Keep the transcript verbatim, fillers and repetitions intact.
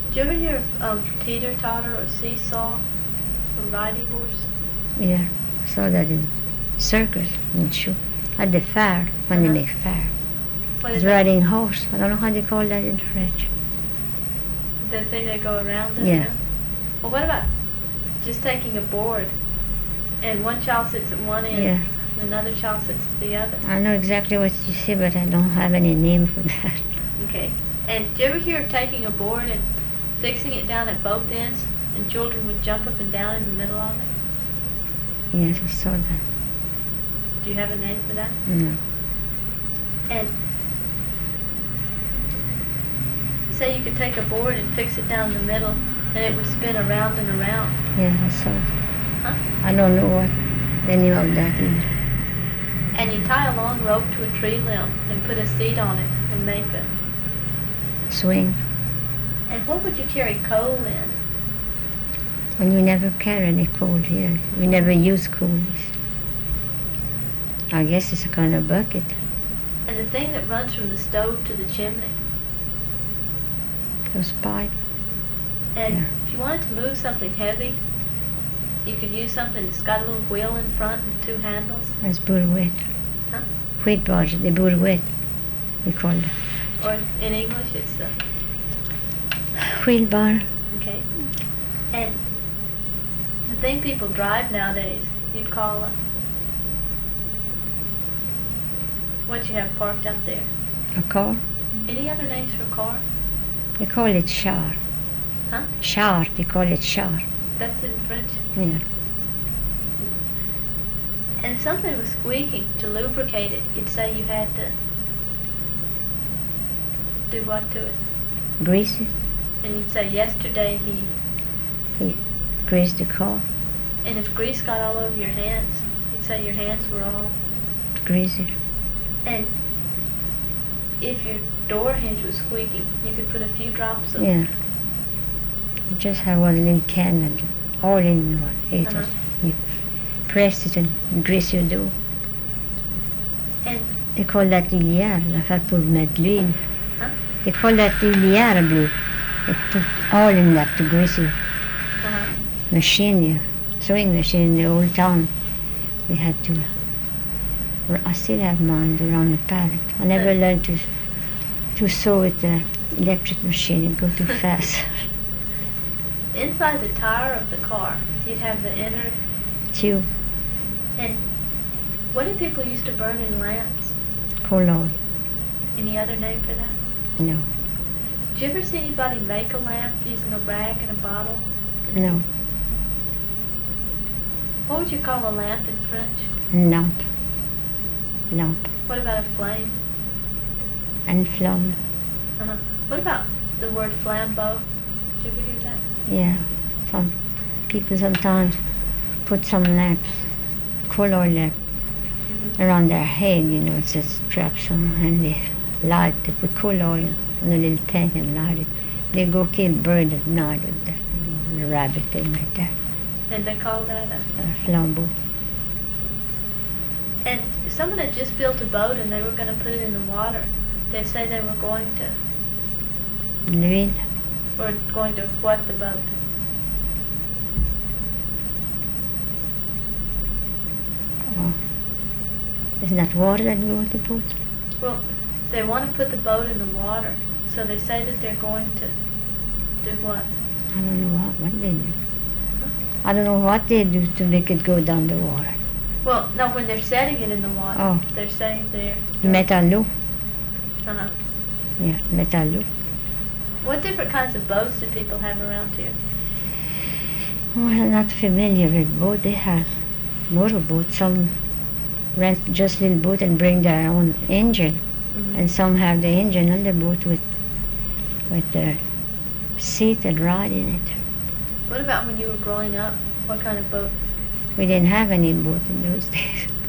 Did you ever hear of um, teeter-totter or seesaw or riding horse? Yeah, I saw that in circus and show at the fair when Uh-huh. they make fair. What It's is that? riding horse. I don't know how they call that in French. The thing they go around in? Yeah. now? Well, what about just taking a board and one child sits at one end Yeah, and another child sits at the other? I know exactly what you say, but I don't have any name for that. Okay. And did you ever hear of taking a board and fixing it down at both ends and children would jump up and down in the middle of it? Yes, I saw that. Do you have a name for that? No. And say you could take a board and fix it down the middle and it would spin around and around. Yeah, I saw that. Huh? I don't know what the name of that is. And you tie a long rope to a tree limb and put a seat on it and make a... Swing. And what would you carry coal in? When you never carry any coal here. We never use coolies. I guess it's a kind of bucket. And the thing that runs from the stove to the chimney. Those pipe. And Yeah. if you wanted to move something heavy, you could use something that's got a little wheel in front and two handles. That's burwet. Huh? Wheat barge, the burwet, we call it. Or in English it's the... Wheelbarrow. Okay. And the thing people drive nowadays, you'd call a... What you have parked up there. A car. Any other names for car? They call it char. Huh? Char, they call it char. That's in French. Yeah. And if something was squeaking, to lubricate it, you'd say you had to do what to it? Grease it. And you'd say yesterday he... He greased the car. And if grease got all over your hands, you'd say your hands were all... Grease it. And if your door hinge was squeaking, you could put a few drops of... Yeah. You just have one little can and all in one. It Uh-huh. You press it and grease your door. And... They call that l'ilière, l'affaire pour mettre l'huile. Huh? They call that l'ilière blue. They put all in that to grease your Uh-huh. machine, your sewing machine in the old town. We had to... I still have mine around the pallet. I never Uh. learned to to sew with the electric machine. It go too fast. Inside the tire of the car, you'd have the inner... Tube, And what did people used to burn in lamps? coal oil. Any other name for that? No, Did you ever see anybody make a lamp using a rag and a bottle? no, What would you call a lamp in French? lamp, lamp, What about a flame? and flamme. Uh-huh. What about the word flambeau? Did you ever hear that? Yeah, some people sometimes put some lamps, coal oil lamp, Mm-hmm. around their head. You know, it's just straps on, and they light. They put coal oil in a little tank and light it. They go kill bird at night with that, you know, a rabbit thing like that, And they call that a... a flambeau. And if someone had just built a boat and they were going to put it in the water, they'd say they were going to... L'huile. Or going to what the boat? Oh. Isn't that water that go with the boat? Well, they want to put the boat in the water, so they say that they're going to do what? I don't know what, what they do. I don't know what they do to make it go down the water. Well, no, when they're setting it in the water, Oh. they're saying they're... Metallo. Uh-huh. Yeah, metallo. What different kinds of boats do people have around here? Well, I'm not familiar with boat. They have motorboats. Some rent just little boat and bring their own engine. Mm-hmm. And some have the engine on the boat with with the seat and ride in it. What about when you were growing up? What kind of boat? We didn't have any boat in those days.